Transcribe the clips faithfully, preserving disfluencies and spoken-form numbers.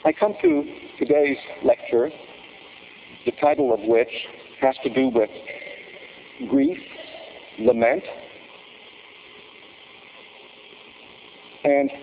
I come to today's lecture, the title of which has to do with grief, lament, and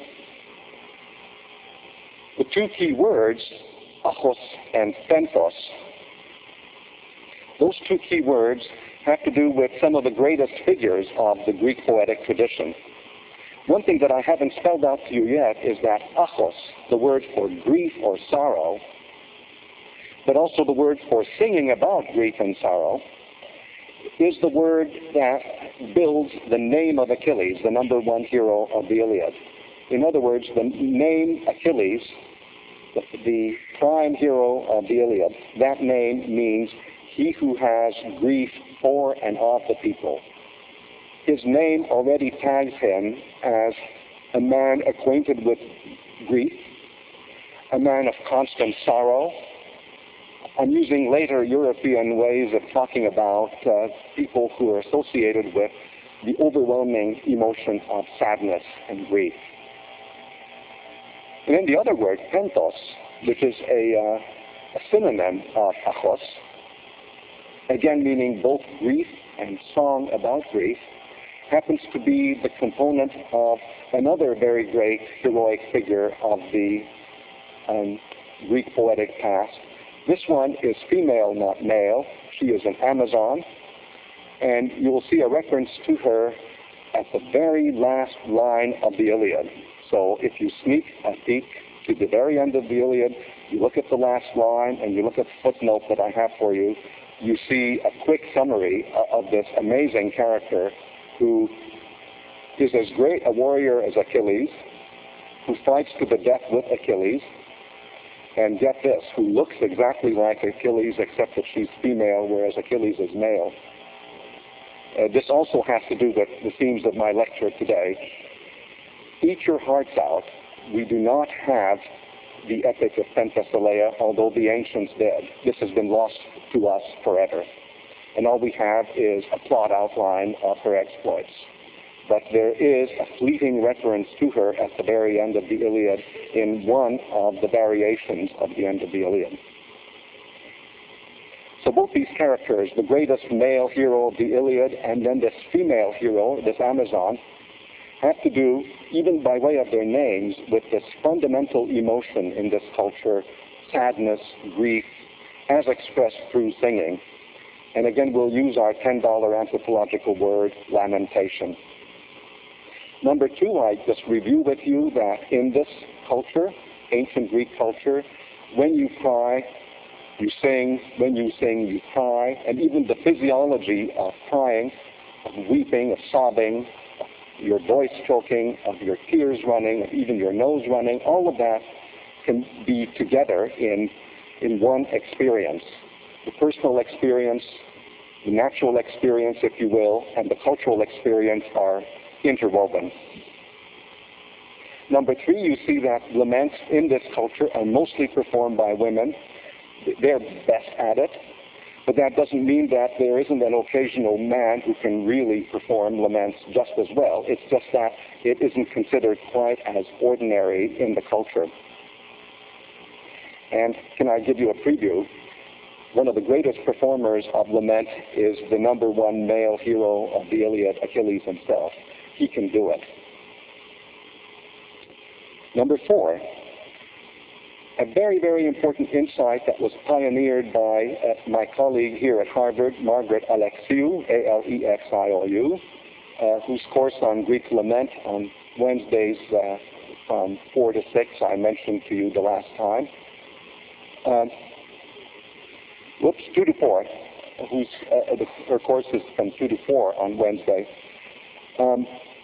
the two key words, achos and pentos. Those two key words have to do with some of the greatest figures of the Greek poetic tradition. One thing that I haven't spelled out to you yet is that achos, the word for grief or sorrow, but also the word for singing about grief and sorrow, is the word that builds the name of Achilles, the number one hero of the Iliad. In other words, the name Achilles, the, the prime hero of the Iliad, that name means he who has grief for and of the people. His name already tags him as a man acquainted with grief, a man of constant sorrow. I'm using later European ways of talking about uh, people who are associated with the overwhelming emotion of sadness and grief. And then the other word, pentos, which is a, uh, a synonym of achos, again meaning both grief and song about grief, happens to be the component of another very great heroic figure of the um, Greek poetic past. This one is female, not male. She is an Amazon, and you will see a reference to her at the very last line of the Iliad. So if you sneak a peek to the very end of the Iliad, you look at the last line, and you look at the footnote that I have for you, you see a quick summary of this amazing character who is as great a warrior as Achilles, who fights to the death with Achilles, and get this, who looks exactly like Achilles except that she's female, whereas Achilles is male. Uh, this also has to do with the themes of my lecture today. Eat your hearts out. We do not have the epic of Penthesilea, although the ancients did. This has been lost to us forever. And all we have is a plot outline of her exploits. But there is a fleeting reference to her at the very end of the Iliad in one of the variations of the end of the Iliad. So both these characters, the greatest male hero of the Iliad and then this female hero, this Amazon, have to do, even by way of their names, with this fundamental emotion in this culture, sadness, grief, as expressed through singing. And again, we'll use our ten dollar anthropological word, lamentation. Number two, I just review with you that in this culture, ancient Greek culture, when you cry, you sing. When you sing, you cry. And even the physiology of crying, of weeping, of sobbing, of your voice choking, of your tears running, of even your nose running, all of that can be together in, in one experience. The personal experience, the natural experience, if you will, and the cultural experience are interwoven. Number three, you see that laments in this culture are mostly performed by women. They're best at it, but that doesn't mean that there isn't an occasional man who can really perform laments just as well. It's just that it isn't considered quite as ordinary in the culture. And can I give you a preview? One of the greatest performers of lament is the number one male hero of the Iliad, Achilles himself. He can do it. Number four, a very, very important insight that was pioneered by uh, my colleague here at Harvard, Margaret Alexiou, A L E X I O U, uh, whose course on Greek lament on Wednesdays uh, from four to six I mentioned to you the last time. Um, whoops, two to four, whose, uh, the, her course is from two to four on Wednesday. Um,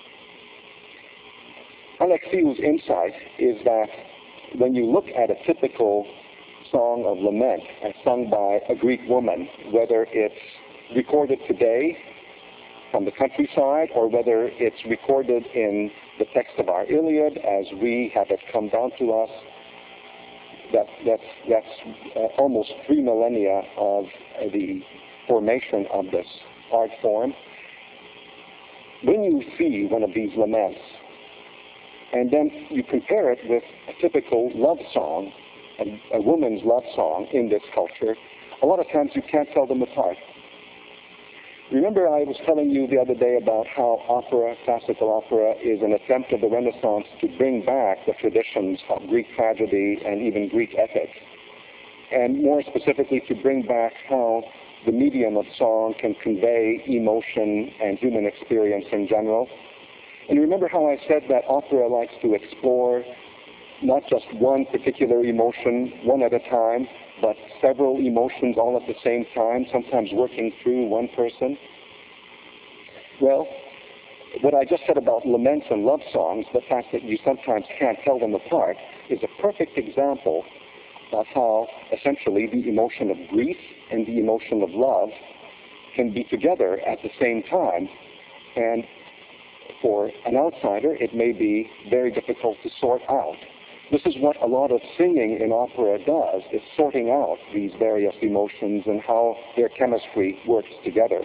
Alexiou's insight is that when you look at a typical song of lament as sung by a Greek woman, whether it's recorded today from the countryside or whether it's recorded in the text of our Iliad as we have it come down to us, that, that's, that's uh, almost three millennia of uh, the formation of this art form. When you see one of these laments, and then you compare it with a typical love song, a, a woman's love song in this culture, a lot of times you can't tell them apart. Remember I was telling you the other day about how opera, classical opera, is an attempt of the Renaissance to bring back the traditions of Greek tragedy and even Greek epic, and more specifically to bring back how the medium of song can convey emotion and human experience in general. And remember how I said that opera likes to explore not just one particular emotion, one at a time, but several emotions all at the same time, sometimes working through one person? Well, what I just said about laments and love songs, the fact that you sometimes can't tell them apart, is a perfect example of how essentially the emotion of grief and the emotion of love can be together at the same time. And for an outsider, it may be very difficult to sort out. This is what a lot of singing in opera does, is sorting out these various emotions and how their chemistry works together.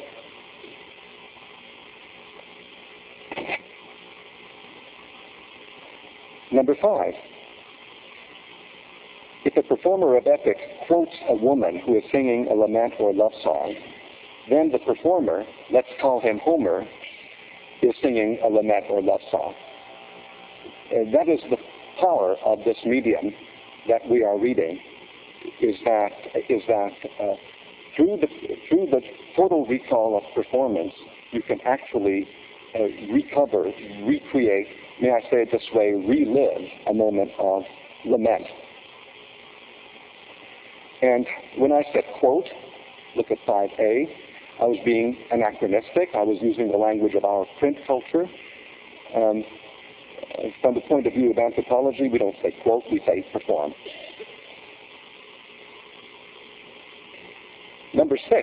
Number five, if a performer of epic quotes a woman who is singing a lament or love song, then the performer, let's call him Homer, is singing a lament or love song. And that is the power of this medium that we are reading, is that is that uh, through the through the total recall of performance, you can actually uh, recover, recreate, may I say it this way, relive a moment of lament. And when I said quote, look at five A, I was being anachronistic. I was using the language of our print culture. Um, from the point of view of anthropology, we don't say quote, we say perform. Number six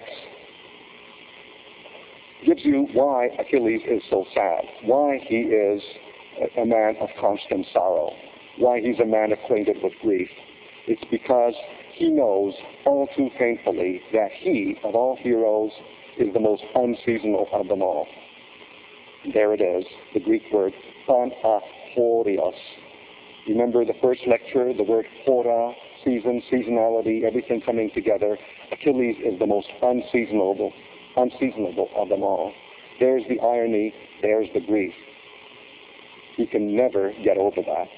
gives you why Achilles is so sad, why he is a man of constant sorrow, why he's a man acquainted with grief. It's because he knows all too painfully that he, of all heroes, is the most unseasonal of them all. There it is, the Greek word panachorios. Remember the first lecture, the word hora, season, seasonality, everything coming together. Achilles is the most unseasonable, unseasonable of them all. There's the irony, there's the grief. He can never get over that.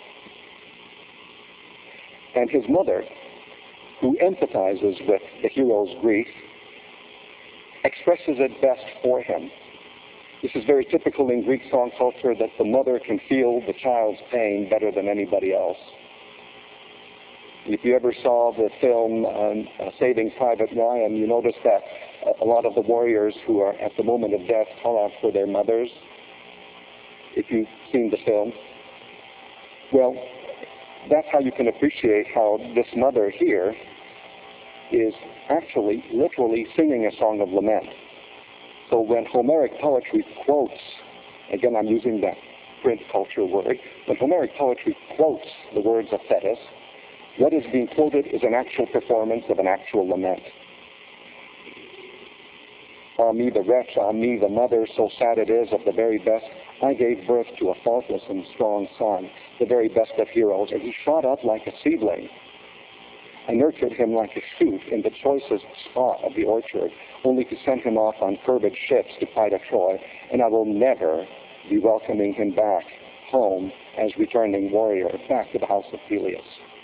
And his mother, who empathizes with the hero's grief, expresses it best for him. This is very typical in Greek song culture, that the mother can feel the child's pain better than anybody else. If you ever saw the film um, uh, Saving Private Ryan, you notice that a lot of the warriors who are at the moment of death call out for their mothers. If you've seen the film, well, that's how you can appreciate how this mother here is actually literally singing a song of lament. So when Homeric poetry quotes, again I'm using that print culture word, when Homeric poetry quotes the words of Thetis, what is being quoted is an actual performance of an actual lament. Ah me the wretch, ah me the mother, so sad it is of the very best. I gave birth to a faultless and strong son, the very best of heroes, and he shot up like a seedling. I nurtured him like a shoot in the choicest spot of the orchard, only to send him off on curved ships to fight at Troy, and I will never be welcoming him back home as returning warrior, back to the house of Peleus.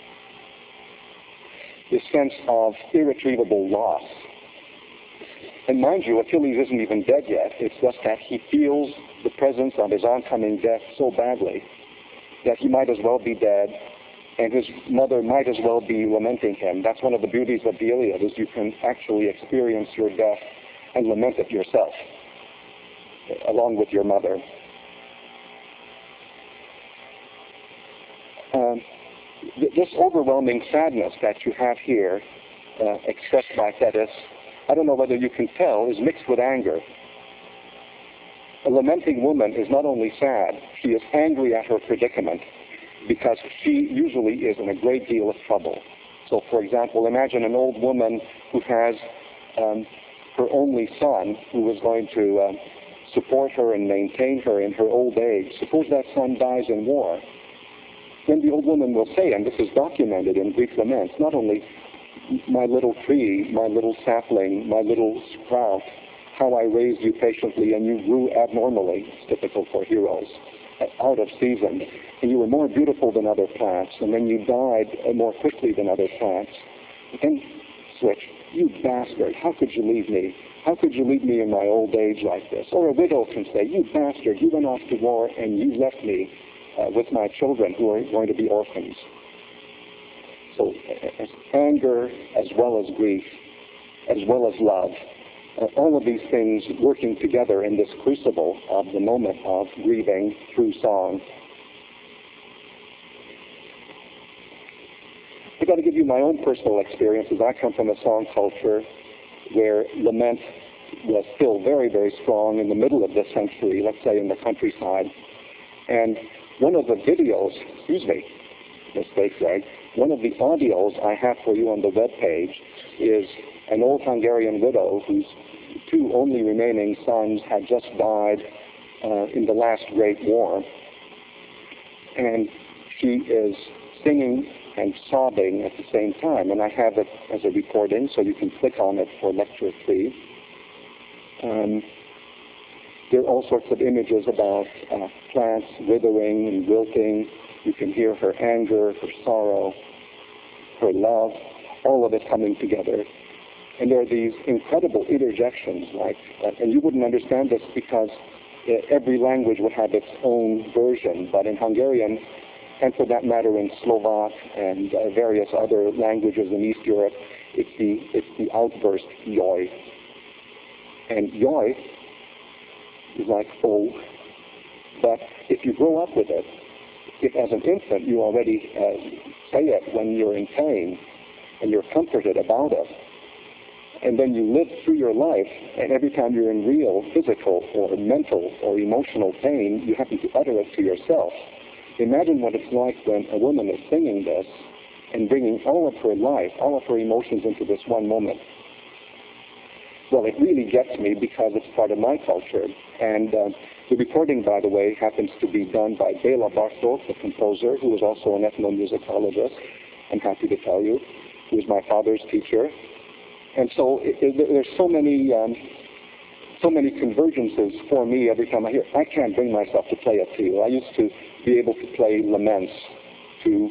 This sense of irretrievable loss. And mind you, Achilles isn't even dead yet. It's just that he feels the presence of his oncoming death so badly that he might as well be dead, and his mother might as well be lamenting him. That's one of the beauties of the Iliad, is you can actually experience your death and lament it yourself, along with your mother. Um, th- this overwhelming sadness that you have here, uh, expressed by Thetis, I don't know whether you can tell, is mixed with anger. A lamenting woman is not only sad, she is angry at her predicament, because she usually is in a great deal of trouble. So, for example, imagine an old woman who has um, her only son who is going to uh, support her and maintain her in her old age. Suppose that son dies in war. then the old woman will say, and this is documented in Greek laments, not only my little tree, my little sapling, my little sprout, how I raised you patiently and you grew abnormally, it's typical for heroes, out of season, and you were more beautiful than other plants, and then you died more quickly than other plants. And switch, you bastard, how could you leave me? How could you leave me in my old age like this? Or a widow can say, you bastard, you went off to war and you left me uh, with my children who are going to be orphans. So as anger as well as grief, as well as love, uh, all of these things working together in this crucible of the moment of grieving through song. I've got to give you my own personal experiences. I come from a song culture where lament was still very, very strong in the middle of this century, let's say in the countryside. And one of the videos, excuse me, mistake, Greg, one of the audios I have for you on the web page is an old Hungarian widow whose two only remaining sons had just died uh, in the last Great War. And she is singing and sobbing at the same time. And I have it as a recording, so you can click on it for lecture three. Um, there are all sorts of images about uh, plants withering and wilting. You can hear her anger, her sorrow, her love, all of it coming together. And there are these incredible interjections, like, uh, and you wouldn't understand this because uh, every language would have its own version, but in Hungarian, and for that matter in Slovak and uh, various other languages in East Europe, it's the, it's the outburst joj. And joj is like oh, but if you grow up with it, if as an infant you already uh, say it when you're in pain and you're comforted about it, and then you live through your life, and every time you're in real physical or mental or emotional pain, you happen to utter it to yourself. Imagine what it's like when a woman is singing this and bringing all of her life, all of her emotions into this one moment. Well, it really gets me because it's part of my culture. And uh, the recording, by the way, happens to be done by Béla Bartók, the composer, who was also an ethnomusicologist, I'm happy to tell you, who was my father's teacher. And so it, it, there's so many, um, so many convergences for me every time I hear. I can't bring myself to play it to you. I used to be able to play laments to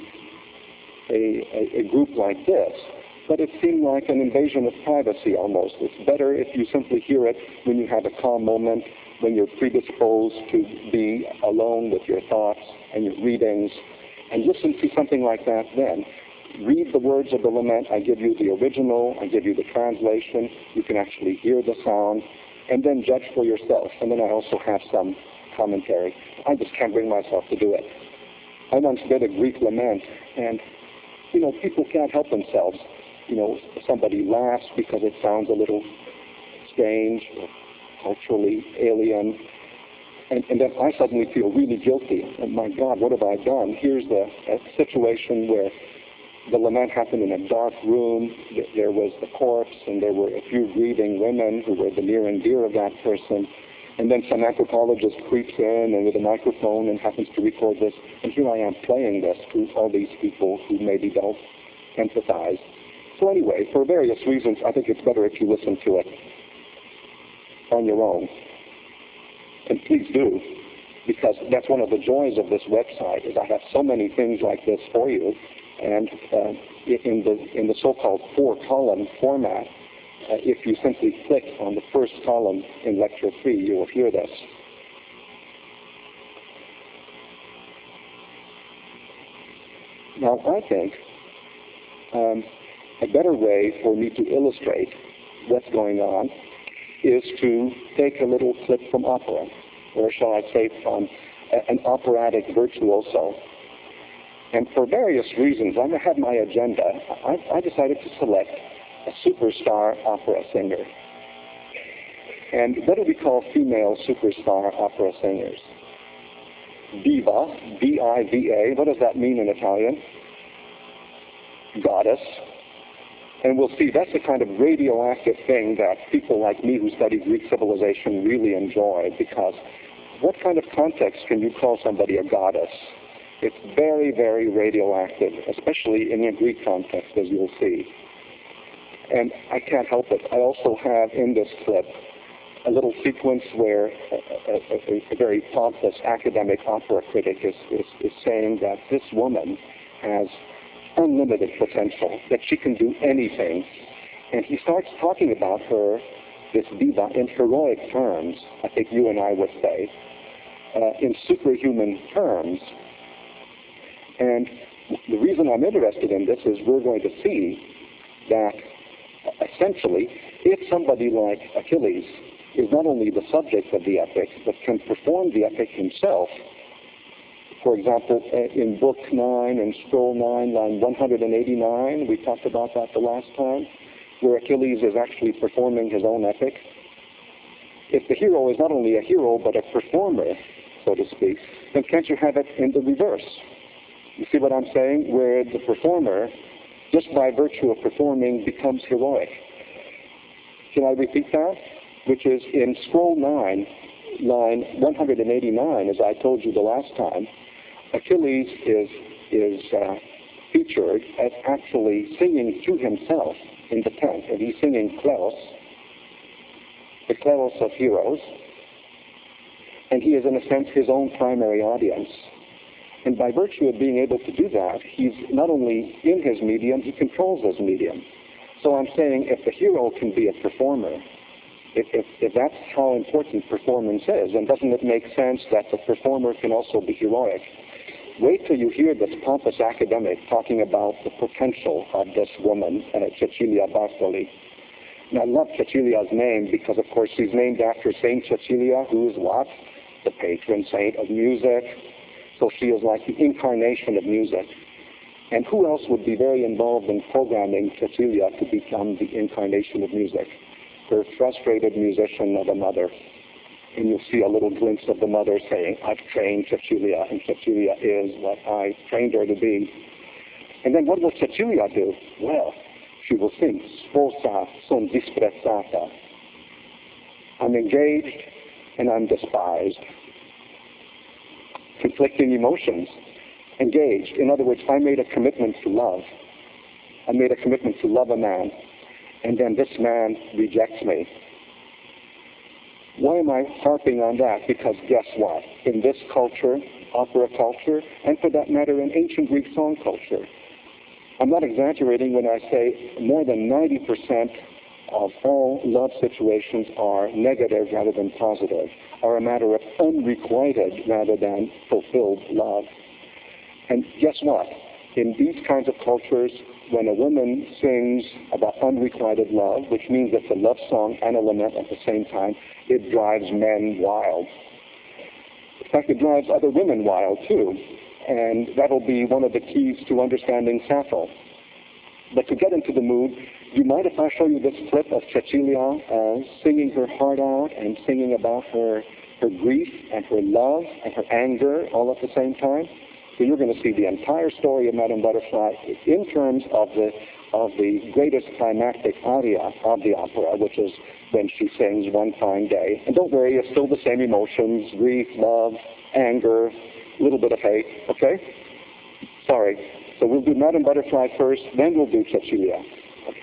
a, a, a group like this, but it seemed like an invasion of privacy almost. It's better if you simply hear it when you have a calm moment, when you're predisposed to be alone with your thoughts and your readings, and listen to something like that then. Read the words of the lament. I give you the original. I give you the translation. You can actually hear the sound, and then judge for yourself. And then I also have some commentary. I just can't bring myself to do it. I once did a Greek lament, and, you know, people can't help themselves. You know, somebody laughs because it sounds a little strange or culturally alien, and, and then I suddenly feel really guilty. And my God, what have I done? Here's the a situation where the lament happened in a dark room. There was the corpse, and there were a few grieving women who were the near and dear of that person. And then some anthropologist creeps in and with a microphone and happens to record this. And here I am playing this to all these people who maybe don't empathize. So anyway, for various reasons, I think it's better if you listen to it on your own. And please do, because that's one of the joys of this website, is I have so many things like this for you. And uh, in the in the so-called four-column format, uh, if you simply click on the first column in lecture three, you will hear this. Now, I think um, a better way for me to illustrate what's going on is to take a little clip from opera, or shall I say from a, an operatic virtuoso. And for various reasons, I had my agenda. I, I decided to select a superstar opera singer. And what do we call female superstar opera singers? Diva, D I V A. What does that mean in Italian? Goddess. And we'll see that's the kind of radioactive thing that people like me who study Greek civilization really enjoy, because what kind of context can you call somebody a goddess? It's very, very radioactive, especially in the Greek context, as you'll see. And I can't help it. I also have in this clip a little sequence where a, a, a, a very pompous academic opera critic is, is, is saying that this woman has unlimited potential, that she can do anything. And he starts talking about her, this diva, in heroic terms, I think you and I would say, uh, in superhuman terms. And the reason I'm interested in this is we're going to see that essentially, if somebody like Achilles is not only the subject of the epic, but can perform the epic himself, for example, in Book nine and Scroll nine, line one hundred eighty-nine, we talked about that the last time, where Achilles is actually performing his own epic. If the hero is not only a hero, but a performer, so to speak, then can't you have it in the reverse? You see what I'm saying? Where the performer, just by virtue of performing, becomes heroic. Can I repeat that? Which is in Scroll nine, line one hundred eighty-nine, as I told you the last time, Achilles is, is uh, featured as actually singing to himself in the tent, and he's singing Kleos, the Kleos of heroes, and he is in a sense his own primary audience. And by virtue of being able to do that, he's not only in his medium, he controls his medium. So I'm saying if the hero can be a performer, if, if, if that's how important performance is, then doesn't it make sense that the performer can also be heroic? Wait till you hear this pompous academic talking about the potential of this woman, uh, Cecilia Bartoli. Now, I love Cecilia's name because, of course, she's named after Saint Cecilia, who is what? The patron saint of music. So she is like the incarnation of music. And who else would be very involved in programming Cecilia to become the incarnation of music? Her frustrated musician of a mother. And you'll see a little glimpse of the mother saying, I've trained Cecilia, and Cecilia is what I trained her to be. And then what will Cecilia do? Well, she will sing, Sposa son disprezzata. I'm engaged and I'm despised. Conflicting emotions, engaged. In other words, I made a commitment to love. I made a commitment to love a man, and then this man rejects me. Why am I harping on that? Because guess what? In this culture, opera culture, and for that matter, in ancient Greek song culture, I'm not exaggerating when I say more than ninety percent of all love situations are negative rather than positive, are a matter of unrequited rather than fulfilled love. And guess what? In these kinds of cultures, when a woman sings about unrequited love, which means it's a love song and a lament at the same time, it drives men wild. In fact, it drives other women wild too. And that'll be one of the keys to understanding Sappho. But to get into the mood, do you mind if I show you this clip of Cecilia uh, singing her heart out and singing about her, her grief and her love and her anger all at the same time? So you're going to see the entire story of Madame Butterfly in terms of the of the greatest climactic aria of the opera, which is when she sings One Fine Day. And don't worry, it's still the same emotions, grief, love, anger, a little bit of hate, okay? Sorry. So we'll do Madame Butterfly first, then we'll do Cecilia. Okay.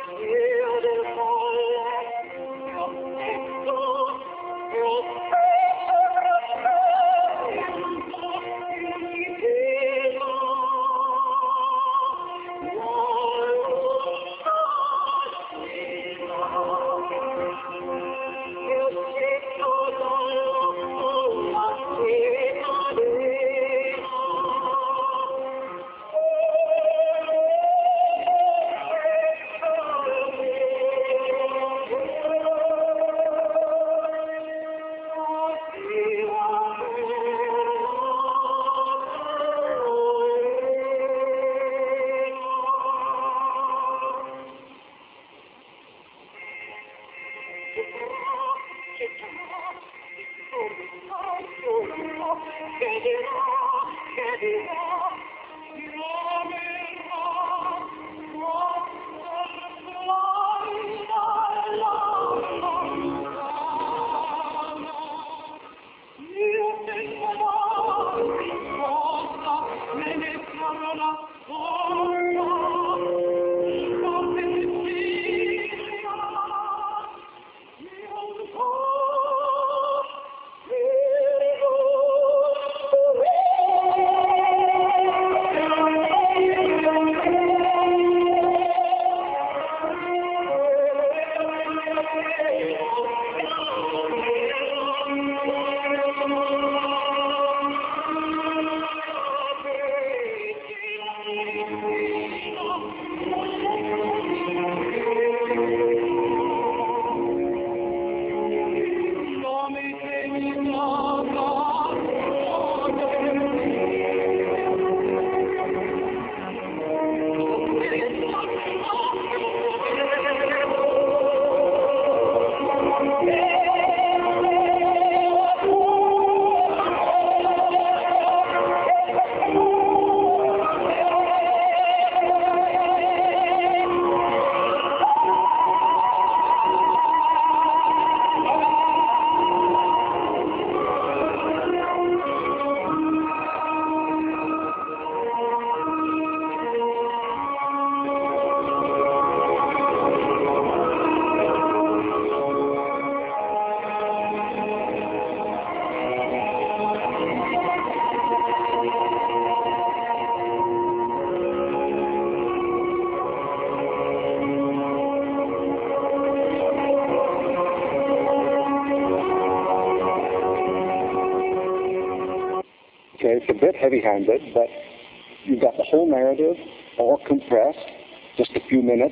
Okay, it's a bit heavy-handed, but you've got the whole narrative all compressed, just a few minutes.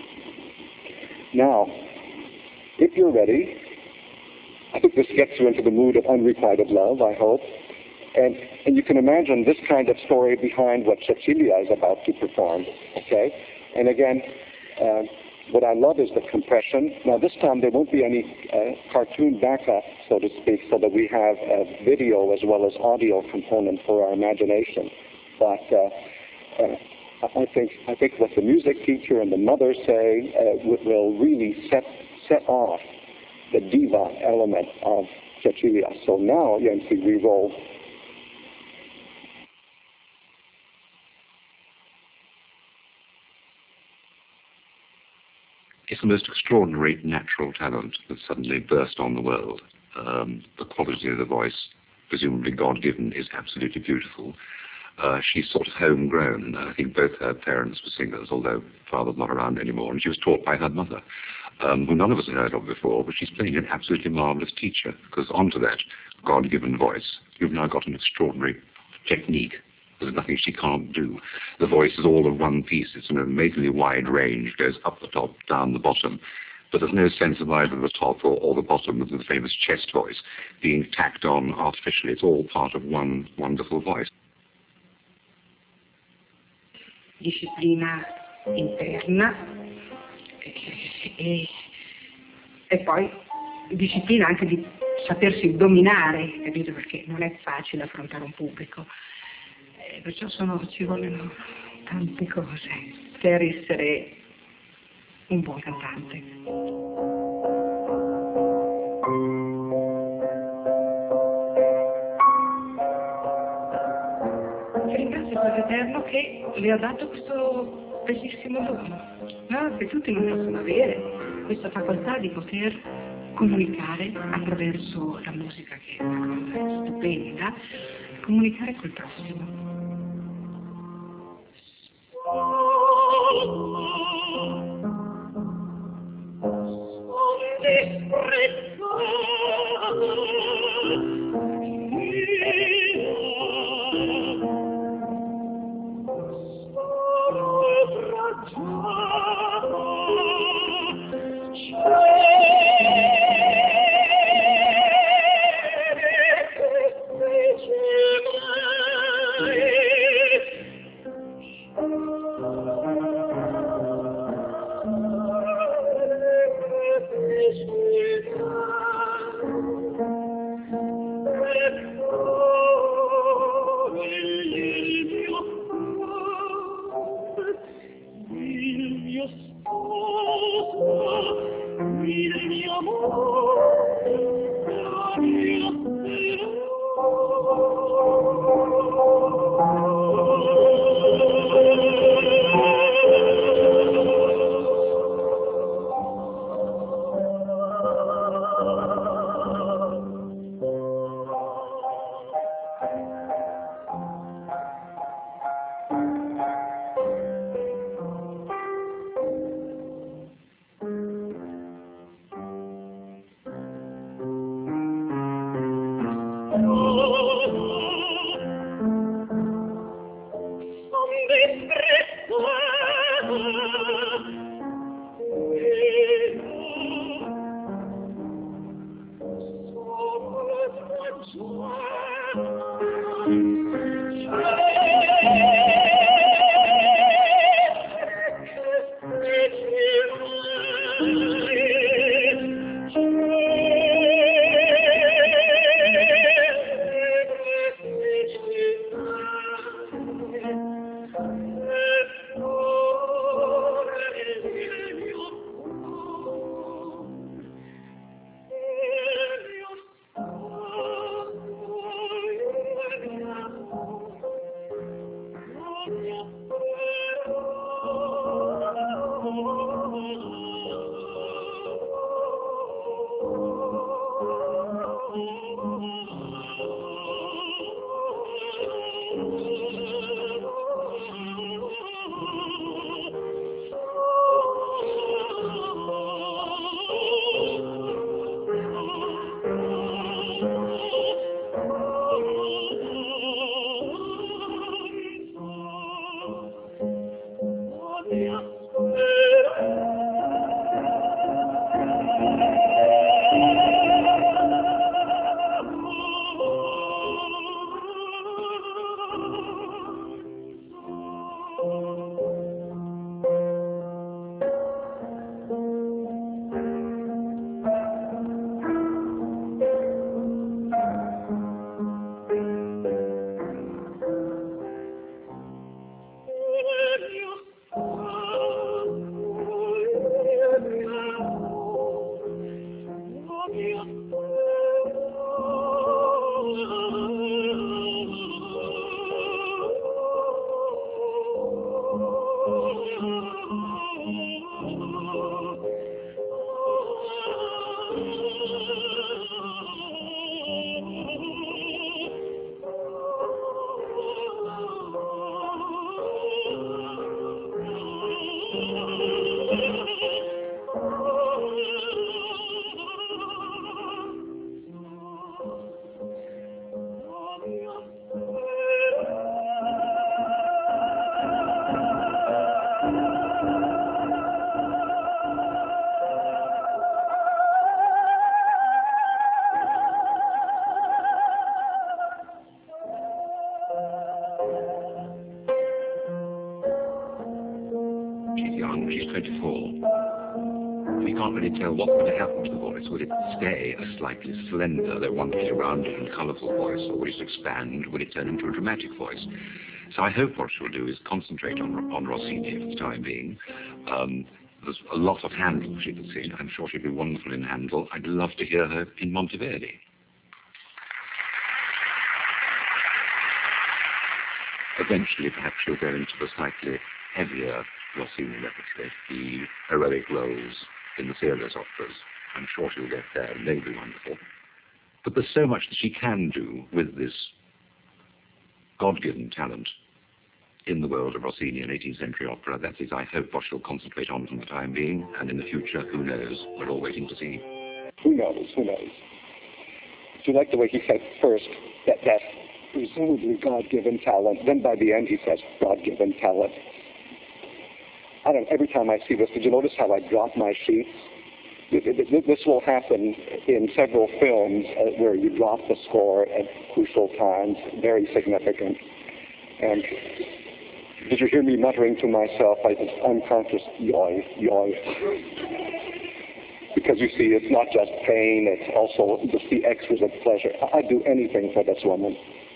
Now, if you're ready, I think this gets you into the mood of unrequited love, I hope. And, and you can imagine this kind of story behind what Cecilia is about to perform, okay? And again, uh, what I love is the compression. Now this time there won't be any uh, cartoon backup, so to speak, so that we have a video as well as audio component for our imagination. But uh, uh, I think I think what the music teacher and the mother say uh, will really set set off the diva element of Cecilia. So now, Yancy, we roll. It's the most extraordinary natural talent that suddenly burst on the world. Um, the quality of the voice, presumably God-given, is absolutely beautiful. Uh, she's sort of homegrown. I think both her parents were singers, although father's not around anymore, and she was taught by her mother, um, who none of us had heard of before, but she's playing an absolutely marvelous teacher, because onto that God-given voice, you've now got an extraordinary technique. There's nothing she can't do. The voice is all of one piece. It's an amazingly wide range, goes up the top, down the bottom. But there's no sense of either the top or, or the bottom of the famous chest voice being tacked on artificially. It's all part of one wonderful voice. Disciplina interna e, e poi disciplina anche di sapersi dominare, capito? Perché non è facile affrontare un pubblico. Perciò sono, ci vogliono tante cose per essere un buon cantante. Ringrazio il Padre Eterno che le ha dato questo bellissimo dono, no? Che tutti non possono avere questa facoltà di poter comunicare attraverso la musica, che è una cosa stupenda, comunicare col prossimo. Tell what's going to happen to the voice. Will it stay a slightly slender, though wonderfully rounded and colourful voice, or will it expand? Will it turn into a dramatic voice? So I hope what she'll do is concentrate on, on Rossini for the time being. Um, there's a lot of Handel she could sing. I'm sure she'd be wonderful in Handel. I'd love to hear her in Monteverdi. Eventually, perhaps she'll go into the slightly heavier Rossini replicate the heroic roles in the serious operas. I'm sure she'll get there, and they'll be wonderful. But there's so much that she can do with this God-given talent in the world of Rossini and eighteenth century opera. That is, I hope, what she'll concentrate on for the time being, and in the future, who knows? We're all waiting to see. Who knows? Who knows? Do you like the way he said first that that presumably God-given talent, then by the end he says God-given talent. I don't know, every time I see this, did you notice how I drop my sheets? This will happen in several films uh, where you drop the score at crucial times, very significant. And did you hear me muttering to myself, I just unconscious, yoy, yoy. Because you see, it's not just pain, it's also just the exquisite pleasure. I'd do anything for this woman.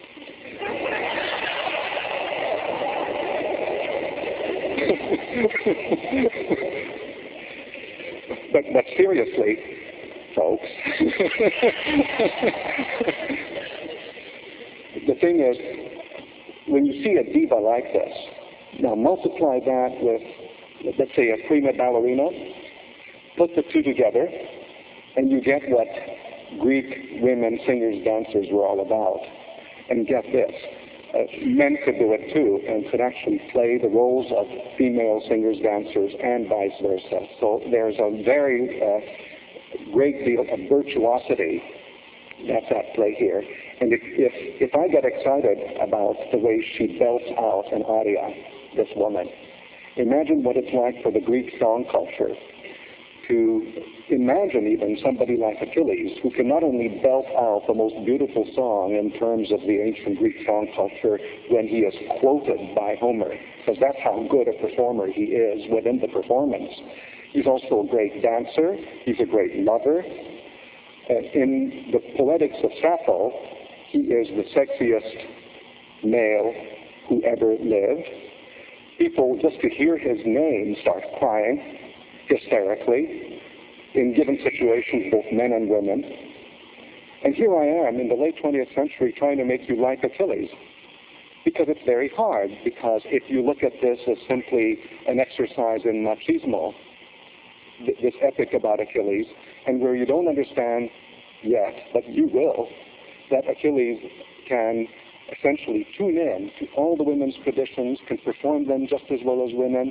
but, but seriously, folks, the thing is, when you see a diva like this, now multiply that with, let's say, a prima ballerina, put the two together, and you get what Greek women, singers, dancers were all about. And get this, uh, men could do it too, and could actually play the roles of female singers, dancers, and vice versa. So there's a very uh, great deal of virtuosity that's at play here. And if, if, if I get excited about the way she belts out an aria, this woman, imagine what it's like for the Greek song culture to imagine even somebody like Achilles, who can not only belt out the most beautiful song in terms of the ancient Greek song culture when he is quoted by Homer, because that's how good a performer he is within the performance. He's also a great dancer. He's a great lover. Uh, in the Poetics of Sappho, he is the sexiest male who ever lived. People, just to hear his name, start crying hysterically in given situations, both men and women. And here I am in the late twentieth century trying to make you like Achilles, because it's very hard, because if you look at this as simply an exercise in machismo, th- this epic about Achilles, and where you don't understand yet, but you will, that Achilles can essentially tune in to all the women's traditions, can perform them just as well as women.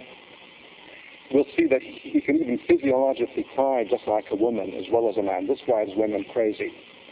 We'll see that he can even physiologically cry just like a woman as well as a man. This drives women crazy.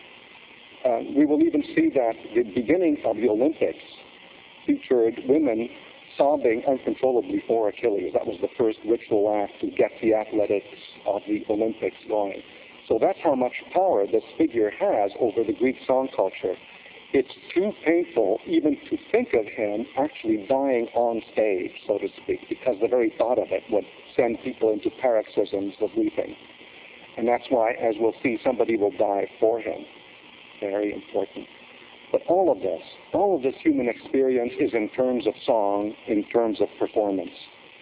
Uh, we will even see that the beginning of the Olympics featured women sobbing uncontrollably for Achilles. That was the first ritual act to get the athletics of the Olympics going. So that's how much power this figure has over the Greek song culture. It's too painful even to think of him actually dying on stage, so to speak, because the very thought of it would send people into paroxysms of weeping. And that's why, as we'll see, somebody will die for him. Very important. But all of this, all of this human experience is in terms of song, in terms of performance.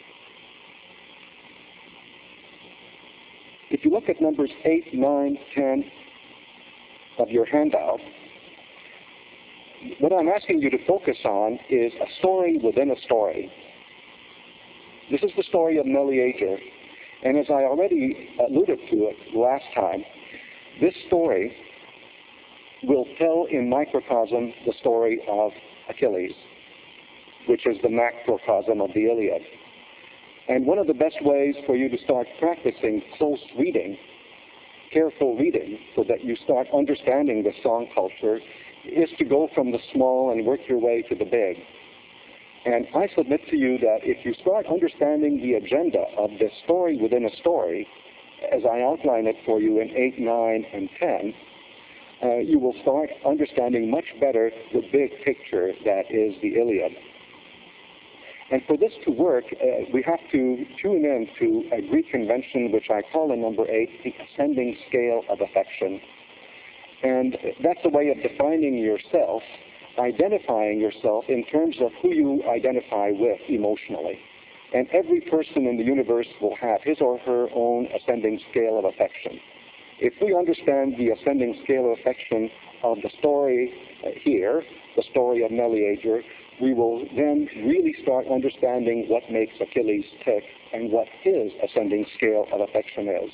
If you look at numbers eight, nine, ten of your handout, what I'm asking you to focus on is a story within a story. This is the story of Meleager, and as I already alluded to it last time, this story will tell in microcosm the story of Achilles, which is the macrocosm of the Iliad. And one of the best ways for you to start practicing close reading, careful reading, so that you start understanding the song culture, is to go from the small and work your way to the big. And I submit to you that if you start understanding the agenda of this story within a story, as I outline it for you in eight, nine, and ten, uh, you will start understanding much better the big picture that is the Iliad. And for this to work, uh, we have to tune in to a Greek convention, which I call in number eight, the ascending scale of affection. And that's a way of defining yourself, identifying yourself in terms of who you identify with emotionally. And every person in the universe will have his or her own ascending scale of affection. If we understand the ascending scale of affection of the story uh, here, the story of Meleager, we will then really start understanding what makes Achilles tick and what his ascending scale of affection is.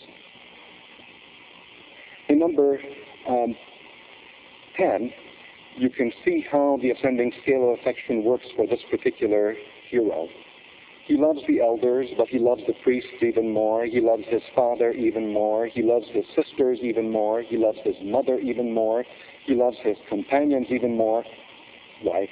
In number um, ten, you can see how the ascending scale of affection works for this particular hero. He loves the elders, but he loves the priests even more. He loves his father even more. He loves his sisters even more. He loves his mother even more. He loves his companions even more. Wife.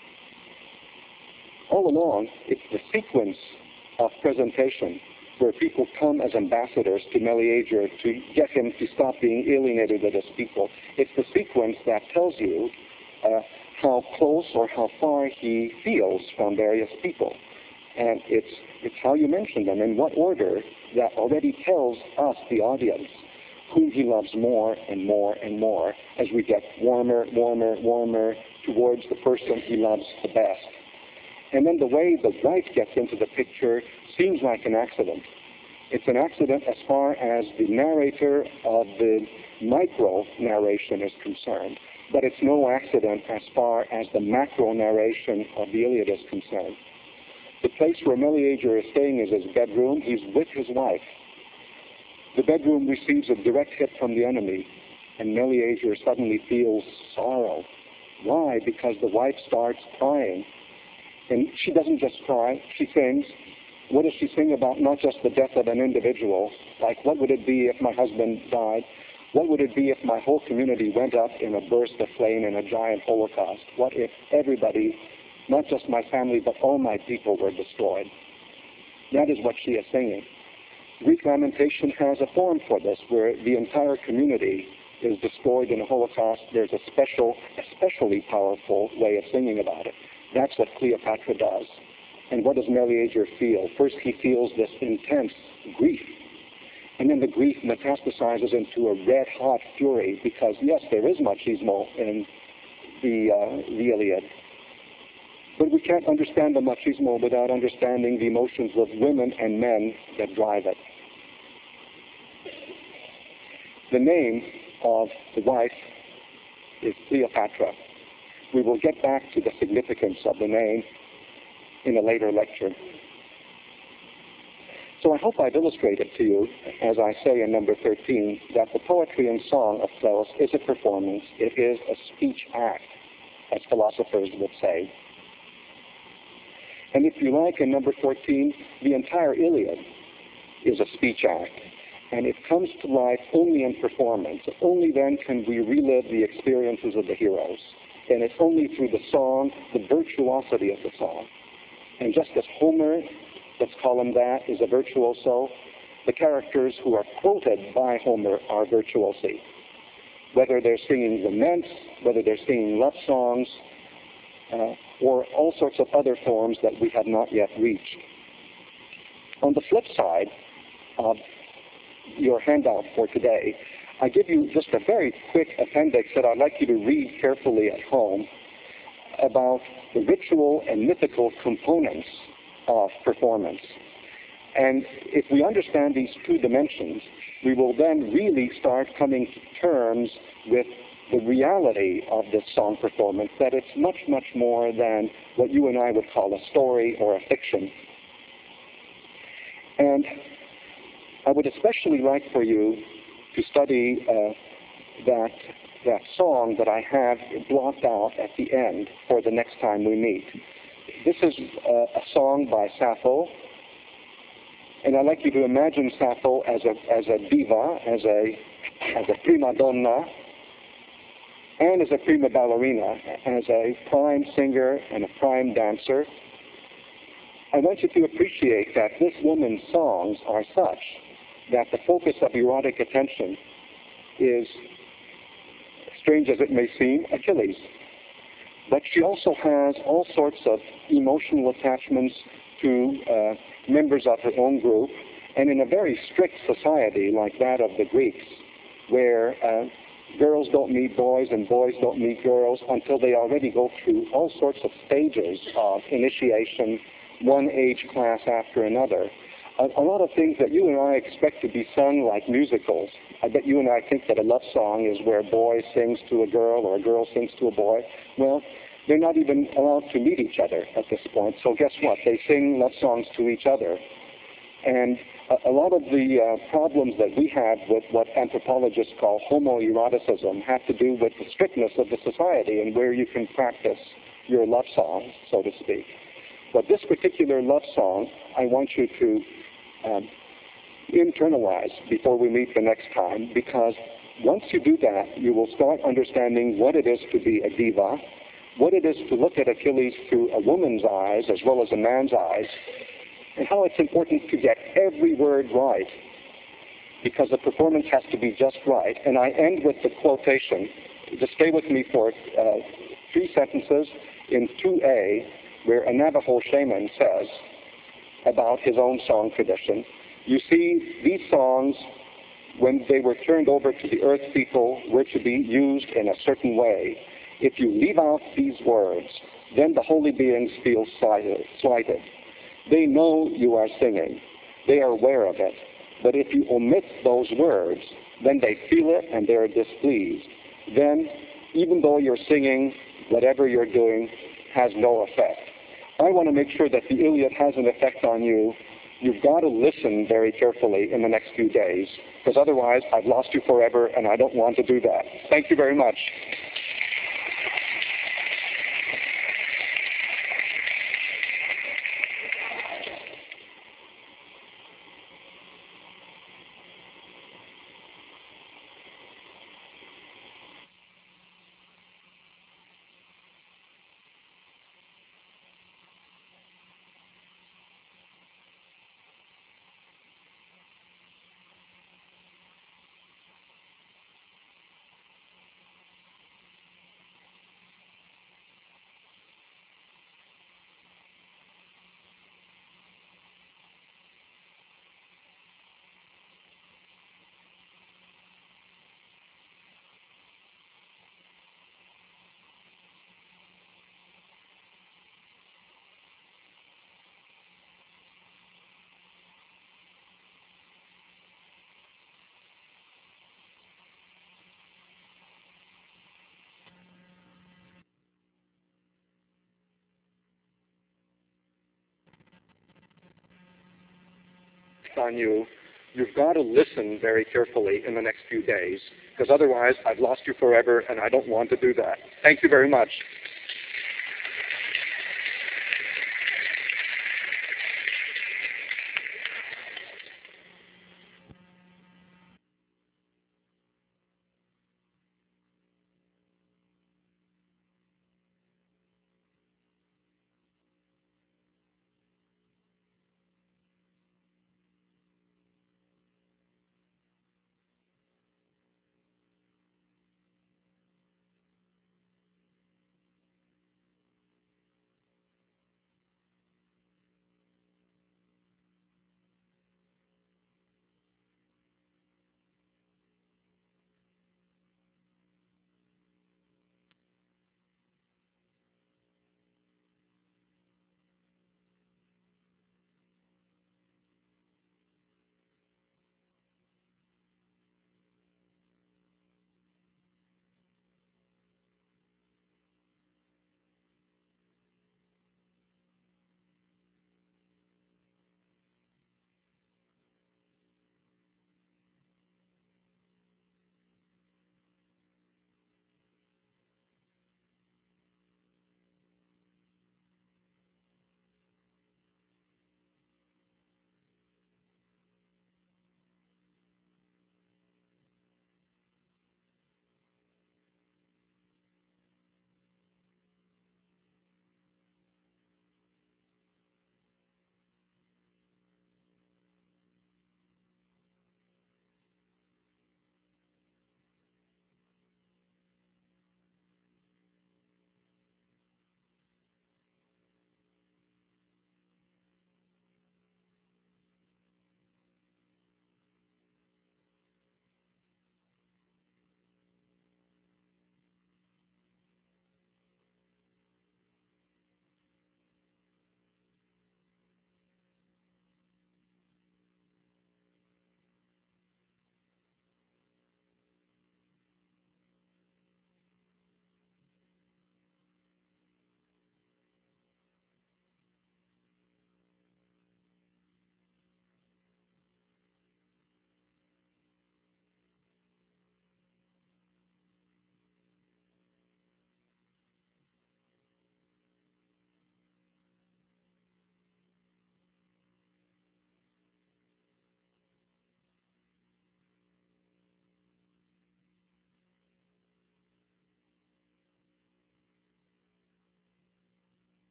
All along, it's the sequence of presentation where people come as ambassadors to Meleager to get him to stop being alienated with his people. It's the sequence that tells you uh, how close or how far he feels from various people. And it's, it's how you mention them, in what order, that already tells us, the audience, whom he loves more and more and more as we get warmer, warmer, warmer towards the person he loves the best. And then the way the wife gets into the picture seems like an accident. It's an accident as far as the narrator of the micro narration is concerned, but it's no accident as far as the macro narration of the Iliad is concerned. The place where Meleager is staying is his bedroom. He's with his wife. The bedroom receives a direct hit from the enemy, and Meleager suddenly feels sorrow. Why? Because the wife starts crying. And she doesn't just cry, she sings. What does she sing about? Not just the death of an individual, like what would it be if my husband died? What would it be if my whole community went up in a burst of flame in a giant holocaust? What if everybody, not just my family, but all my people were destroyed? That is what she is singing. Greek lamentation has a form for this, where the entire community is destroyed in a holocaust. There's a special, especially powerful way of singing about it. That's what Cleopatra does. And what does Meleager feel? First, he feels this intense grief. And then the grief metastasizes into a red-hot fury because, yes, there is machismo in the, uh, the Iliad. But we can't understand the machismo without understanding the emotions of women and men that drive it. The name of the wife is Cleopatra. We will get back to the significance of the name in a later lecture. So I hope I've illustrated to you, as I say in number thirteen, that the poetry and song of Cleos is a performance. It is a speech act, as philosophers would say. And if you like, in number fourteen, the entire Iliad is a speech act. And it comes to life only in performance. Only then can we relive the experiences of the heroes. And it's only through the song, the virtuosity of the song. And just as Homer, let's call him that, is a virtuoso, the characters who are quoted by Homer are virtuosi. Whether they're singing laments, whether they're singing love songs, uh, or all sorts of other forms that we have not yet reached. On the flip side of your handout for today, I give you just a very quick appendix that I'd like you to read carefully at home about the ritual and mythical components of performance. And if we understand these two dimensions, we will then really start coming to terms with the reality of this song performance, that it's much, much more than what you and I would call a story or a fiction. And I would especially like for you to study uh, that, that song that I have blocked out at the end for the next time we meet. This is uh, a song by Sappho, and I'd like you to imagine Sappho as a, as a diva, as a, as a prima donna, and as a prima ballerina, as a prime singer and a prime dancer. I want you to appreciate that this woman's songs are such that the focus of erotic attention is, strange as it may seem, Achilles. But she also has all sorts of emotional attachments to uh, members of her own group, and in a very strict society like that of the Greeks, where uh, girls don't meet boys and boys don't meet girls until they already go through all sorts of stages of initiation, one age class after another. A, a lot of things that you and I expect to be sung like musicals. I bet you and I think that a love song is where a boy sings to a girl or a girl sings to a boy. Well, They're not even allowed to meet each other at this point. So guess what? They sing love songs to each other. And a, a lot of the uh, problems that we have with what anthropologists call homoeroticism have to do with the strictness of the society and where you can practice your love song, so to speak. But this particular love song, I want you to um, internalize before we meet the next time, because once you do that, you will start understanding what it is to be a diva, what it is to look at Achilles through a woman's eyes as well as a man's eyes, and how it's important to get every word right, because the performance has to be just right. And I end with the quotation. Just stay with me for uh, three sentences in two A, where a Navajo shaman says about his own song tradition. You see, these songs, when they were turned over to the earth people, were to be used in a certain way. If you leave out these words, then the holy beings feel slighted. slighted. They know you are singing. They are aware of it. But if you omit those words, then they feel it and they're displeased. Then, even though you're singing, whatever you're doing has no effect. I want to make sure that the Iliad has an effect on you. You've got to listen very carefully in the next few days, because otherwise I've lost you forever, and I don't want to do that. Thank you very much. On you, you've got to listen very carefully in the next few days, because otherwise I've lost you forever, and I don't want to do that. Thank you very much.